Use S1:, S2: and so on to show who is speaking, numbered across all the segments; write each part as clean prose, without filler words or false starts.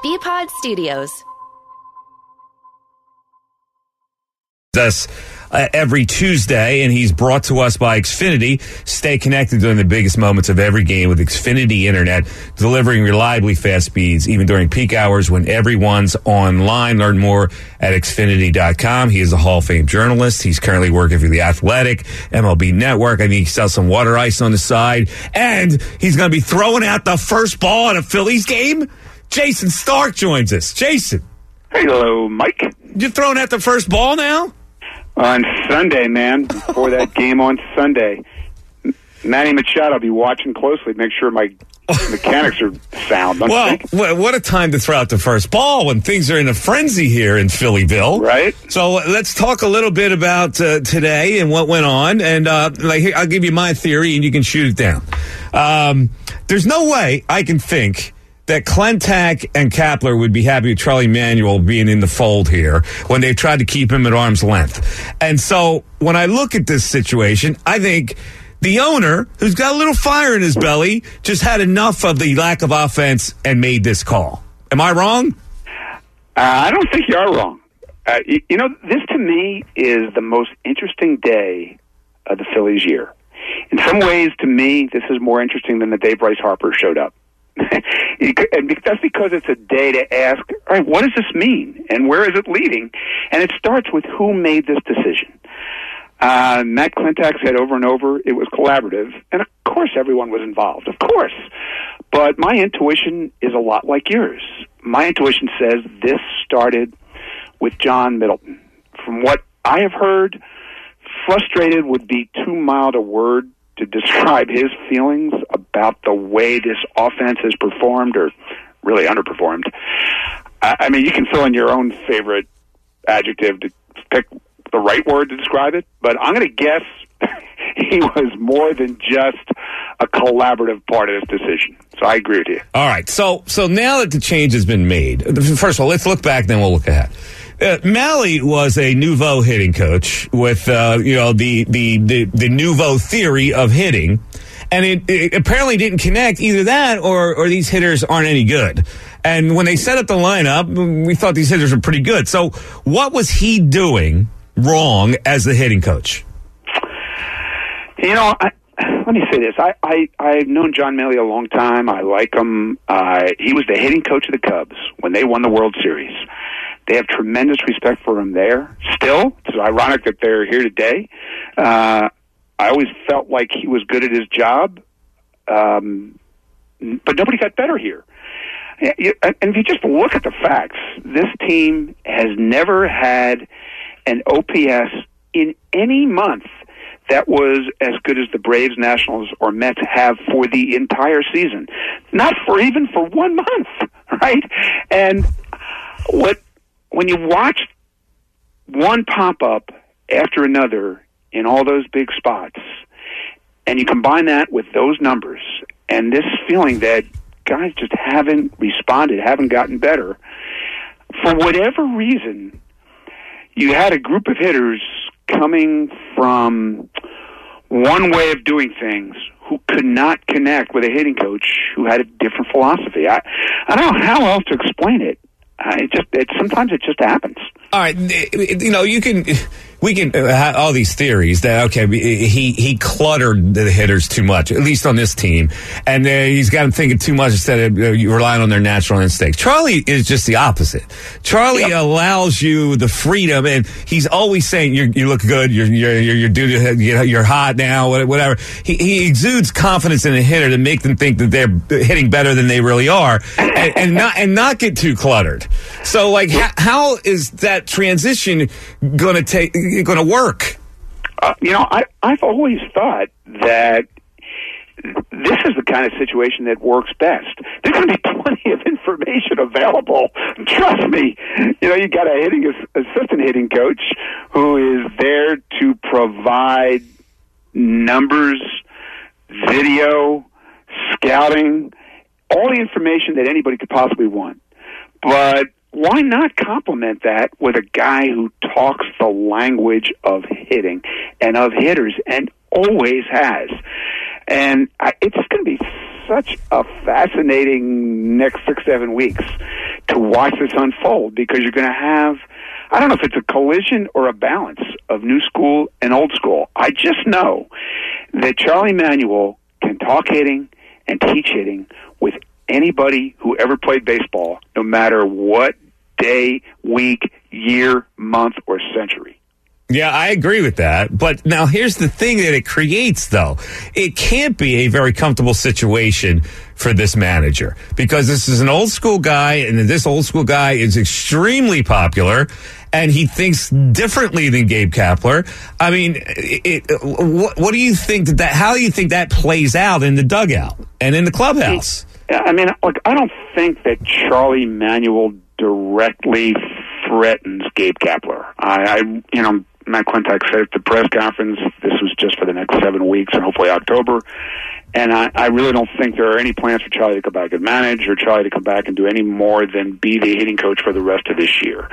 S1: BPod Studios.
S2: Us every Tuesday, and he's brought to us by Xfinity. Stay connected during the biggest moments of every game with Xfinity Internet, delivering reliably fast speeds even during peak hours when everyone's online. Learn more at Xfinity.com. He is a Hall of Fame journalist. He's currently working for The Athletic, MLB Network. I think he sells some water ice on the side, and he's going to be throwing out the first ball in a Phillies game. Jayson Stark joins us. Jason.
S3: Hello, Mike.
S2: You throwing out the first ball now?
S3: On Sunday, man, before that game on Sunday. Manny Machado will be watching closely, make sure my mechanics are sound.
S2: Well, what a time to throw out the first ball when things are in a frenzy here in Phillyville.
S3: Right.
S2: So let's talk a little bit about today and what went on. And I'll give you my theory and you can shoot it down. There's no way I can think that Klentak and Kapler would be happy with Charlie Manuel being in the fold here when they've tried to keep him at arm's length. And so when I look at this situation, I think the owner, who's got a little fire in his belly, just had enough of the lack of offense and made this call. Am I wrong?
S3: I don't think you are wrong. This to me is the most interesting day of the Phillies year. In some ways, to me, this is more interesting than the day Bryce Harper showed up. And that's because it's a day to ask, all right, what does this mean? And where is it leading? And it starts with who made this decision. Matt Klentak said over and over it was collaborative. And of course everyone was involved, of course. But my intuition is a lot like yours. My intuition says this started with John Middleton. From what I have heard, frustrated would be too mild a word to describe his feelings about the way this offense has performed or really underperformed. I mean, you can fill in your own favorite adjective to pick the right word to describe it, but I'm going to guess he was more than just a collaborative part of this decision. So I agree with you.
S2: All right. So now that the change has been made, first of all, let's look back, then we'll look ahead. Mahle was a nouveau hitting coach with the nouveau theory of hitting, and it apparently didn't connect. Either that or these hitters aren't any good. And when they set up the lineup, we thought these hitters were pretty good. So what was he doing wrong as the hitting coach?
S3: Let me say this. I've known John Mahle a long time. I like him. He was the hitting coach of the Cubs when they won the World Series. They have tremendous respect for him there. Still, it's ironic that they're here today. I always felt like he was good at his job, but nobody got better here. And if you just look at the facts, this team has never had an OPS in any month that was as good as the Braves, Nationals, or Mets have for the entire season. Not for even for 1 month, right? And when you watch one pop up after another in all those big spots, and you combine that with those numbers and this feeling that guys just haven't responded, haven't gotten better, for whatever reason, you had a group of hitters coming from one way of doing things who could not connect with a hitting coach who had a different philosophy. I don't know how else to explain it. Sometimes it just happens.
S2: All right, we can have all these theories that he cluttered the hitters too much, at least on this team, and he's got them thinking too much instead of relying on their natural instincts. Charlie is just the opposite. Charlie allows you the freedom, and he's always saying you look good, you're hot now, whatever. He exudes confidence in a hitter to make them think that they're hitting better than they really are, and not get too cluttered. So, how is that transition going to work?
S3: I've always thought that this is the kind of situation that works best. There's going to be plenty of information available. Trust me. You got a assistant hitting coach who is there to provide numbers, video, scouting, all the information that anybody could possibly want. But why not complement that with a guy who talks the language of hitting and of hitters and always has? And it's going to be such a fascinating next 6-7 weeks to watch this unfold, because you're going to have, I don't know if it's a collision or a balance of new school and old school. I just know that Charlie Manuel can talk hitting and teach hitting with anybody who ever played baseball, no matter what day, week, year, month, or century.
S2: Yeah, I agree with that. But now here's the thing that it creates, though. It can't be a very comfortable situation for this manager, because this is an old school guy, and this old school guy is extremely popular, and he thinks differently than Gabe Kapler. I mean, what do you think how do you think that plays out in the dugout and in the clubhouse?
S3: I mean, look, I don't think that Charlie Manuel directly threatens Gabe Kapler. Matt Klentak said at the press conference, this was just for the next 7 weeks and hopefully October. And I really don't think there are any plans for Charlie to come back and manage, or Charlie to come back and do any more than be the hitting coach for the rest of this year.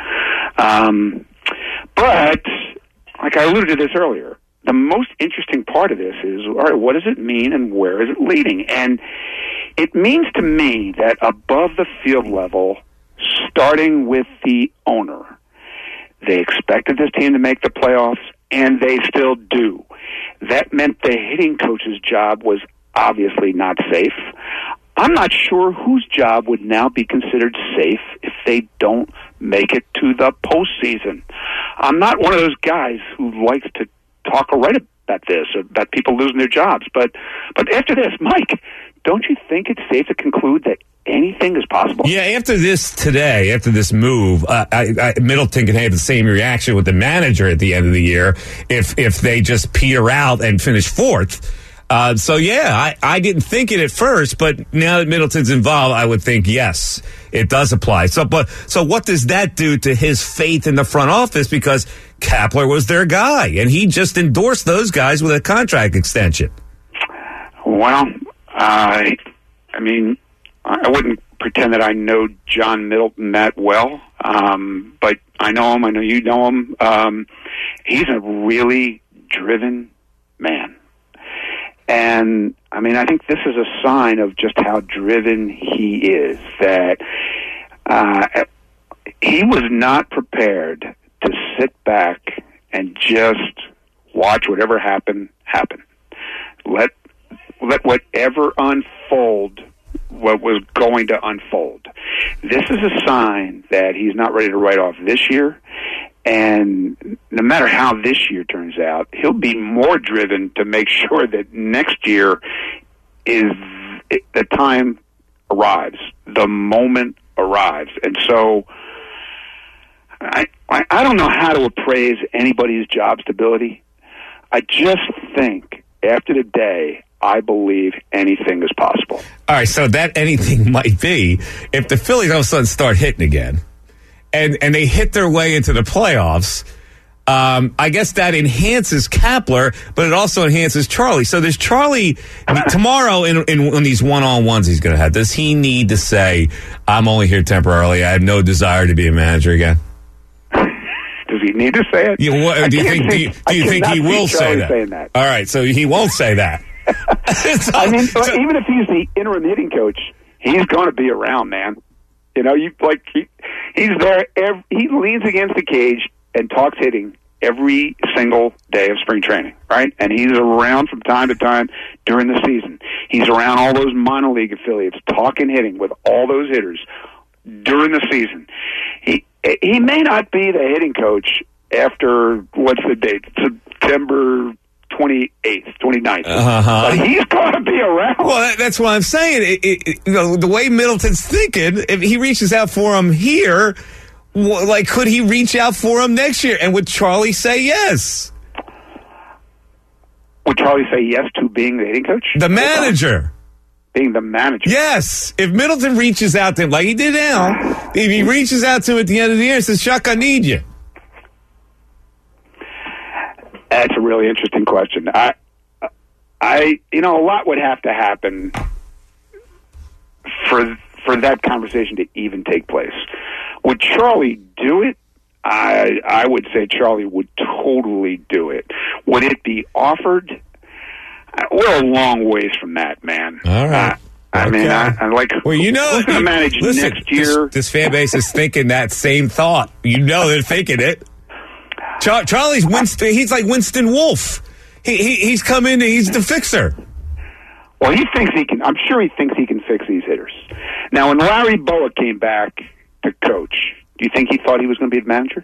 S3: But, like I alluded to this earlier, the most interesting part of this is, all right, what does it mean and where is it leading? And it means to me that above the field level, starting with the owner, they expected this team to make the playoffs, and they still do. That meant the hitting coach's job was obviously not safe. I'm not sure whose job would now be considered safe if they don't make it to the postseason. I'm not one of those guys who likes to talk or write about this, about people losing their jobs. But after this, Mike, don't you think it's safe to conclude that anything is possible?
S2: Yeah, after this move, Middleton can have the same reaction with the manager at the end of the year if they just peter out and finish fourth. I didn't think it at first, but now that Middleton's involved, I would think yes, it does apply. So what does that do to his faith in the front office? Because Kapler was their guy, and he just endorsed those guys with a contract extension.
S3: Well, I mean, I wouldn't pretend that I know John Middleton that well, but I know him. I know you know him. He's a really driven man. And, I mean, I think this is a sign of just how driven he is, that he was not prepared to sit back and just watch whatever happen. Let whatever unfold what was going to unfold. This is a sign that he's not ready to write off this year, and no matter how this year turns out, he'll be more driven to make sure that next year the time arrives, the moment arrives. And so I don't know how to appraise anybody's job stability. I just think after the day, I believe anything is possible.
S2: All right, so that anything might be if the Phillies all of a sudden start hitting again, and they hit their way into the playoffs. I guess that enhances Kapler, but it also enhances Charlie. So there's Charlie tomorrow in these one-on-ones he's going to have. Does he need to say, "I'm only here temporarily. I have no desire to be a manager again"?
S3: Does he need to say it?
S2: Do you think he will say that? All right, so he won't say that.
S3: I mean, even if he's the interim hitting coach, he's going to be around, man. You know, he's there. He leans against the cage and talks hitting every single day of spring training, right? And he's around from time to time during the season. He's around all those minor league affiliates talking hitting with all those hitters during the season. He may not be the hitting coach after, what's the date? September 28th, 29th. But he's going to be around.
S2: Well, that's what I'm saying. The way Middleton's thinking, if he reaches out for him here, could he reach out for him next year? And would Charlie say yes?
S3: Would Charlie say yes to being the hitting coach?
S2: The manager.
S3: Being the manager.
S2: Yes. If Middleton reaches out to him like he did now, if he reaches out to him at the end of the year and says, "Chuck, I need you."
S3: That's a really interesting question. A lot would have to happen for that conversation to even take place. Would Charlie do it? I would say Charlie would totally do it. Would it be offered? We're a long ways from that, man.
S2: All right.
S3: I mean, I'm like,
S2: well, you know,
S3: who's going to manage next year?
S2: This fan base is thinking that same thought. You know, they're thinking it. Charlie's Winston. He's like Winston Wolfe. He's come in. He's the fixer.
S3: Well, he thinks he can. I'm sure he thinks he can fix these hitters. Now, when Larry Bowa came back to coach, do you think he thought he was going to be the manager?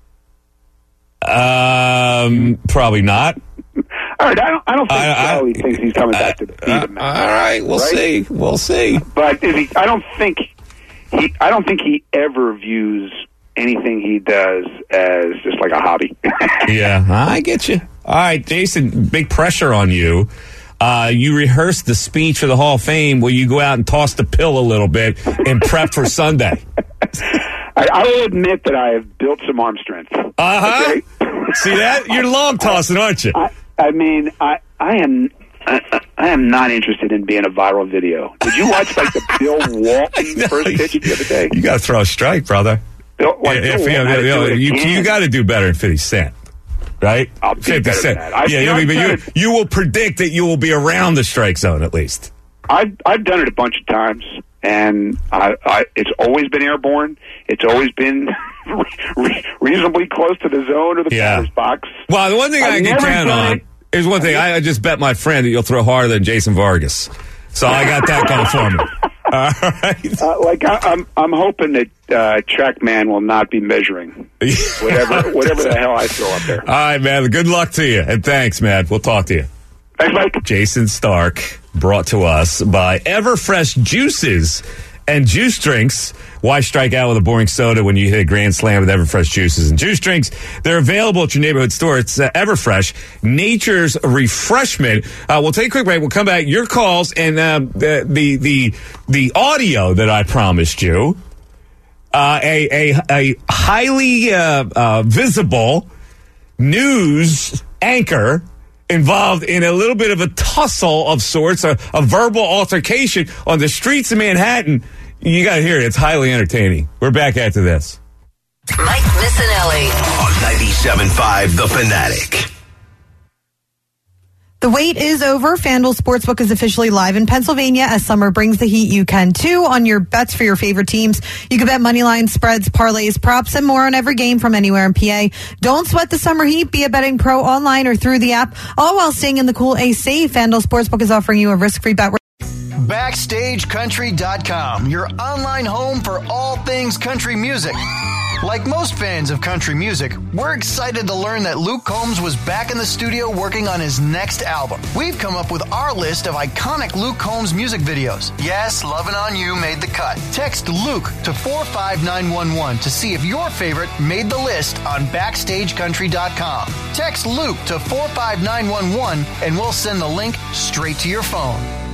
S2: Probably not.
S3: All right, I don't think Charlie thinks he's coming back to be the manager.
S2: All right, we'll see. We'll see.
S3: But I don't think he ever views anything he does as just like a hobby.
S2: Yeah, I get you. All right, Jason, big pressure on you. You rehearsed the speech for the Hall of Fame where you go out and toss the pill a little bit and prep for Sunday.
S3: I will admit that I have built some arm strength.
S2: Okay? See that? You're long tossing, aren't you?
S3: I mean, I am not interested in being a viral video. Did you watch like the Bill Walton first pitch the other day?
S2: You got to throw a strike, brother. You got to do better than 50 Cent. Right?
S3: I'll do
S2: 50
S3: better
S2: Cent.
S3: than that.
S2: You will predict that you will be around the strike zone at least.
S3: I've done it a bunch of times, and it's always been airborne. It's always been reasonably close to the zone or the batter's box.
S2: Well, the one thing I can count on is one thing. I just bet my friend that you'll throw harder than Jason Vargas. So I got that going for me. All right.
S3: I'm hoping that TrackMan will not be measuring whatever the hell I throw up there.
S2: All right, man. Good luck to you, and thanks, man. We'll talk to you.
S3: Thanks, Mike.
S2: Jason Stark, brought to us by Everfresh Juices and Juice Drinks. Why strike out with a boring soda when you hit a grand slam with Everfresh Juices and Juice Drinks? They're available at your neighborhood store. It's Everfresh, nature's refreshment. We'll take a quick break. We'll come back. Your calls and the audio that I promised you. A highly visible news anchor involved in a little bit of a tussle of sorts, a verbal altercation on the streets of Manhattan. You got to hear it. It's highly entertaining. We're back after this.
S1: Mike Missanelli
S4: on 97.5 The Fanatic.
S5: The wait is over. FanDuel Sportsbook is officially live in Pennsylvania. As summer brings the heat, you can too on your bets for your favorite teams. You can bet money lines, spreads, parlays, props, and more on every game from anywhere in PA. Don't sweat the summer heat. Be a betting pro online or through the app, all while staying in the cool AC. FanDuel Sportsbook is offering you a risk-free bet.
S6: BackstageCountry.com, your online home for all things country music. Like most fans of country music, we're excited to learn that Luke Combs was back in the studio working on his next album. We've come up with our list of iconic Luke Combs music videos. Yes, Lovin' On You made the cut. Text Luke to 45911 to see if your favorite made the list on BackstageCountry.com. Text Luke to 45911 and we'll send the link straight to your phone.